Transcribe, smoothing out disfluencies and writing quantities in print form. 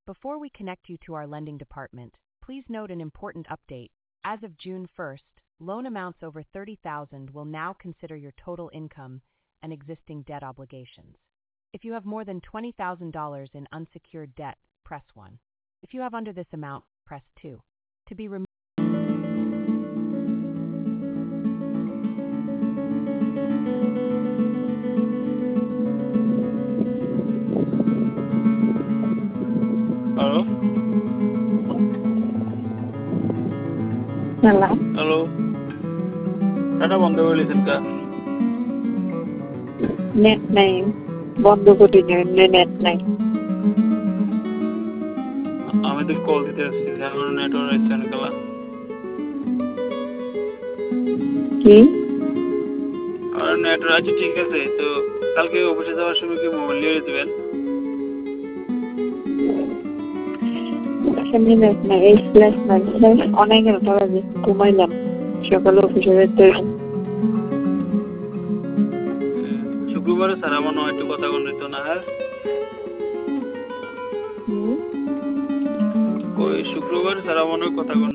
Before we connect you to our lending department, please note an important update. As of June 1st, loan amounts over $30,000 will now consider your total income and existing debt obligations. If you have more than $20,000 in unsecured debt, press 1. If you have under this amount, press 2. To be removed. Halo, Halo, halo. Data বন্ধ করে দিয়েছেন কা? Net নাই, বন্ধ করে দিন, net নাই। আমি তো কল দিতে আসছি, আমার নেটওয়ার্ক আসছে না কালা। কি? আর নেটওয়ার্ক আছে ঠিক আছে, তো কালকে অফিসে যাওয়ার সময় কি মোবাইল নিয়ে যাবেন? আসলে নেট নাই, এই ফ্ল্যাশ নাই, অনেক টাকা দিয়ে ঘুমাইলাম, সকালে অফিসে যেতে। শুক্রবারে স্যার আমার নয় একটু কথা বলতো না, হ্যাঁ? ওই শুক্রবার স্যার আমার কথা